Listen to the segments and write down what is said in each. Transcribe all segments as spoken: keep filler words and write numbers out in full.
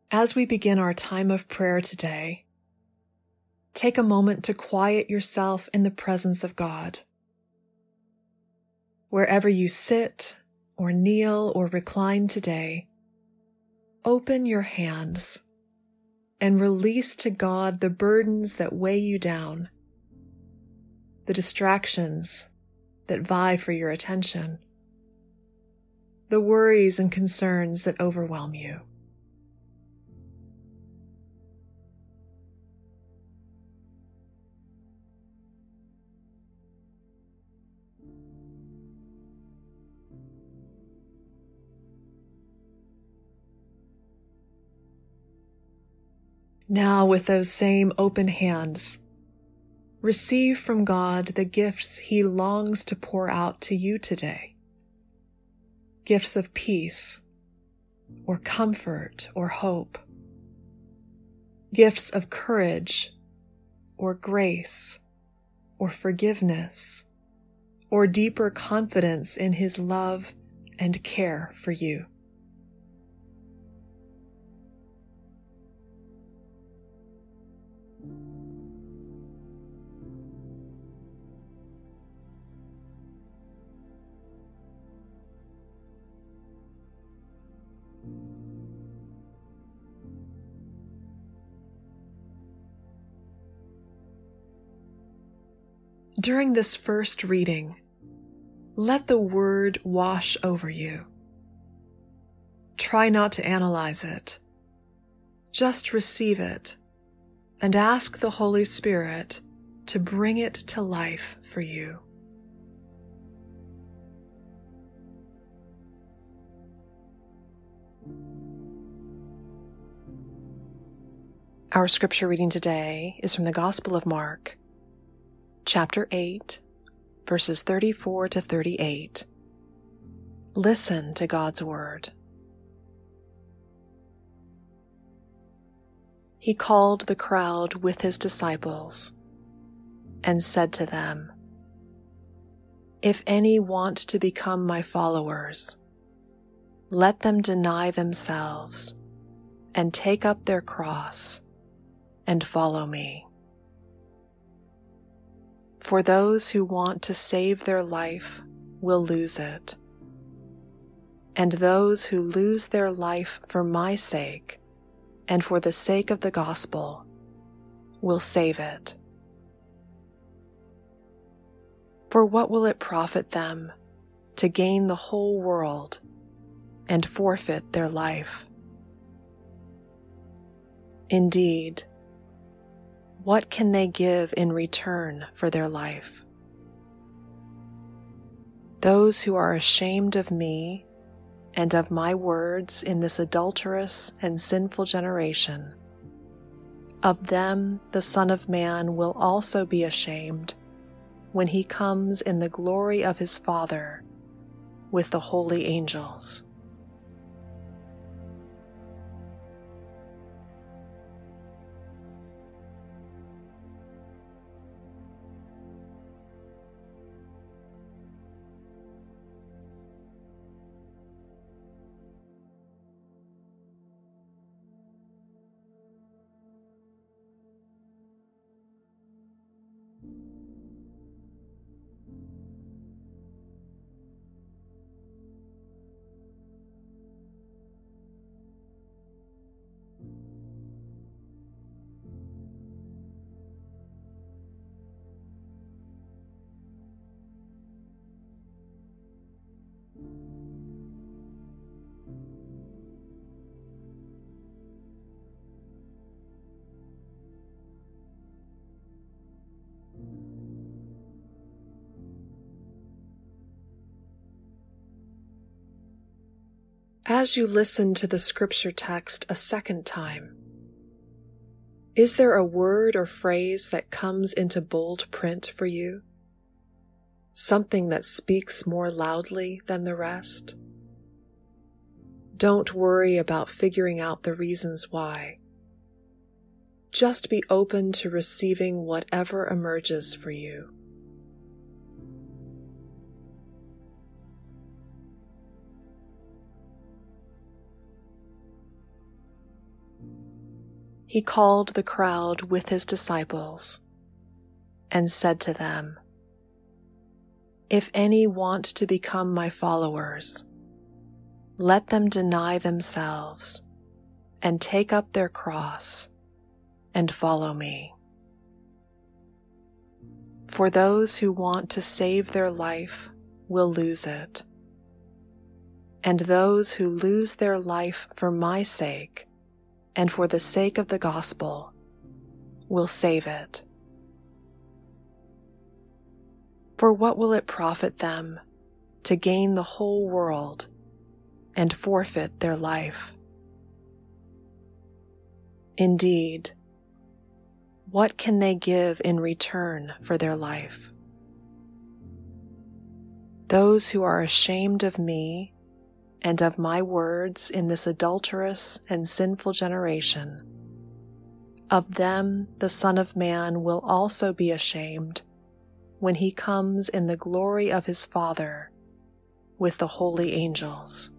As we begin our time of prayer today, take a moment to quiet yourself in the presence of God. Wherever you sit or kneel or recline today, open your hands and release to God the burdens that weigh you down, the distractions that vie for your attention, the worries and concerns that overwhelm you. Now, with those same open hands, receive from God the gifts He longs to pour out to you today. Gifts of peace, or comfort, or hope. Gifts of courage, or grace, or forgiveness, or deeper confidence in His love and care for you. During this first reading, let the Word wash over you. Try not to analyze it. Just receive it and ask the Holy Spirit to bring it to life for you. Our scripture reading today is from the Gospel of Mark, chapter eight, verses thirty-four to thirty-eight. Listen to God's word. He called the crowd with his disciples and said to them, "If any want to become my followers, let them deny themselves and take up their cross and follow me. For those who want to save their life will lose it, and those who lose their life for my sake and for the sake of the gospel will save it. For what will it profit them to gain the whole world and forfeit their life? Indeed, what can they give in return for their life? Those who are ashamed of me and of my words in this adulterous and sinful generation, of them the Son of Man will also be ashamed when he comes in the glory of his Father with the holy angels." As you listen to the scripture text a second time, is there a word or phrase that comes into bold print for you? Something that speaks more loudly than the rest? Don't worry about figuring out the reasons why. Just be open to receiving whatever emerges for you. He called the crowd with his disciples and said to them, "If any want to become my followers, let them deny themselves and take up their cross and follow me. For those who want to save their life will lose it, and those who lose their life for my sake and for the sake of the gospel will save it. For what will it profit them to gain the whole world and forfeit their life? Indeed, what can they give in return for their life? Those who are ashamed of me and of my words in this adulterous and sinful generation, of them the Son of Man will also be ashamed when he comes in the glory of his Father with the holy angels."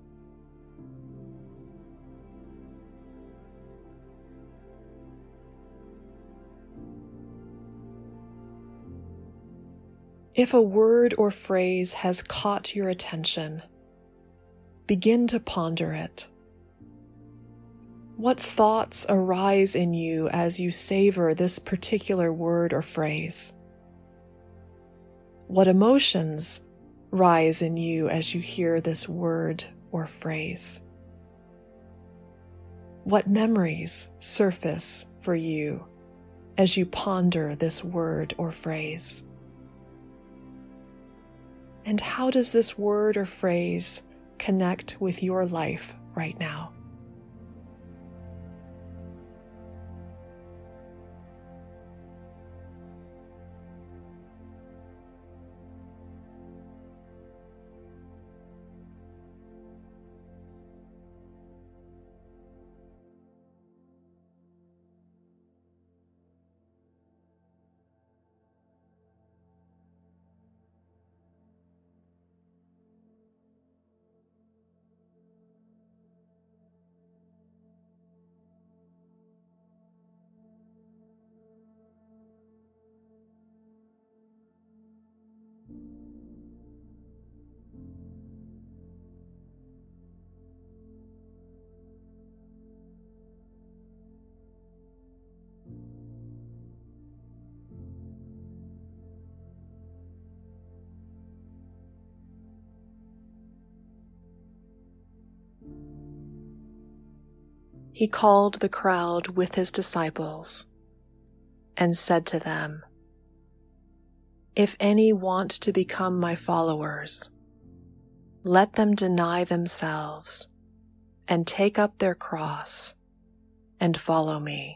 If a word or phrase has caught your attention, begin to ponder it. What thoughts arise in you as you savor this particular word or phrase? What emotions rise in you as you hear this word or phrase? What memories surface for you as you ponder this word or phrase? And how does this word or phrase connect with your life right now? He called the crowd with his disciples and said to them, "If any want to become my followers, let them deny themselves and take up their cross and follow me.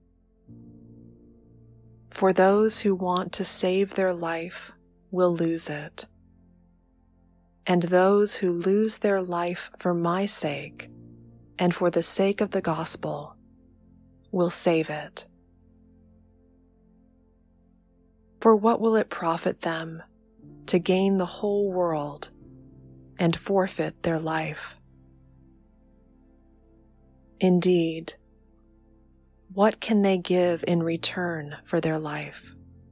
For those who want to save their life will lose it, and those who lose their life for my sake and for the sake of the gospel will save it. For what will it profit them to gain the whole world and forfeit their life? Indeed, what can they give in return for their life?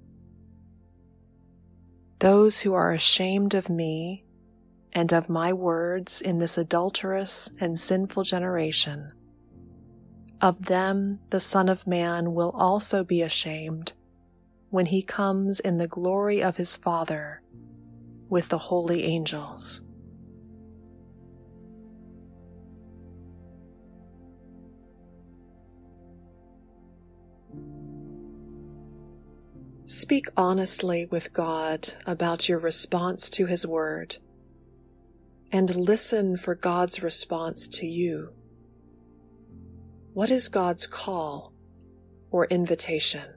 Those who are ashamed of me and of my words in this adulterous and sinful generation, of them the Son of Man will also be ashamed when he comes in the glory of his Father with the holy angels. Speak honestly with God about your response to his word, and listen for God's response to you. What is God's call or invitation?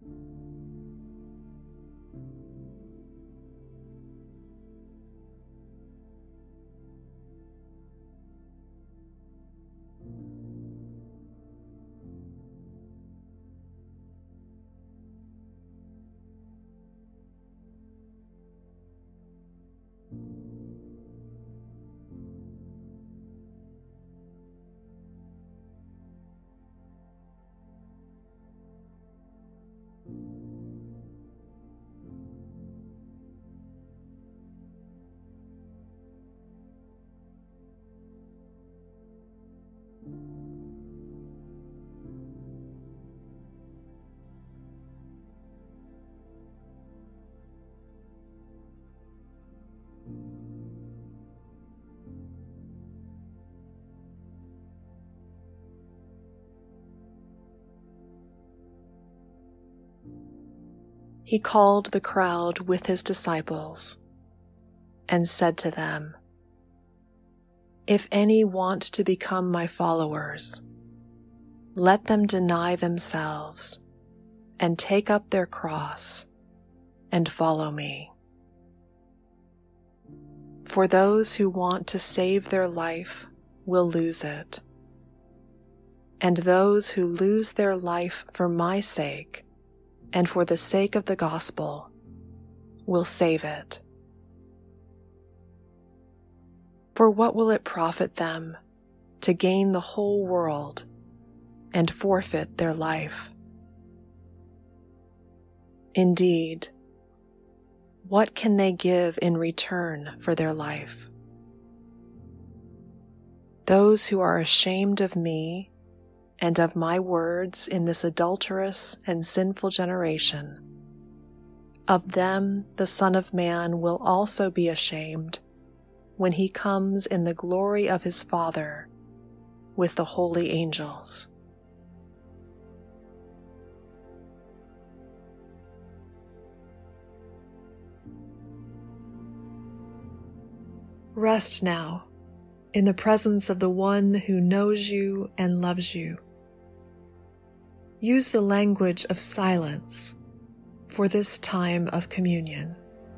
He called the crowd with his disciples and said to them, "If any want to become my followers, let them deny themselves and take up their cross and follow me. For those who want to save their life will lose it, and those who lose their life for my sake and for the sake of the gospel will save it. For what will it profit them to gain the whole world and forfeit their life? Indeed, what can they give in return for their life? Those who are ashamed of me and of my words in this adulterous and sinful generation, of them the Son of Man will also be ashamed when he comes in the glory of his Father with the holy angels." Rest now in the presence of the one who knows you and loves you. Use the language of silence for this time of communion.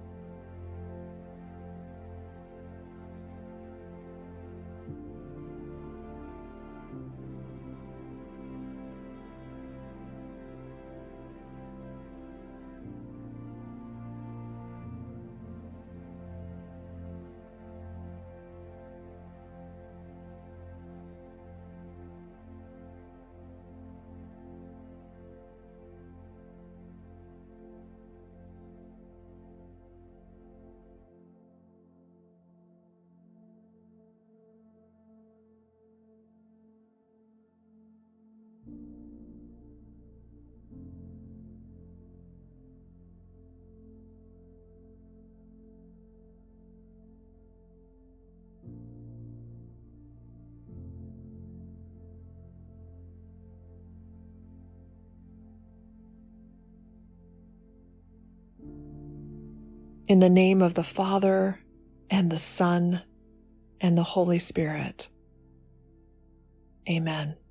In the name of the Father, and the Son, and the Holy Spirit. Amen.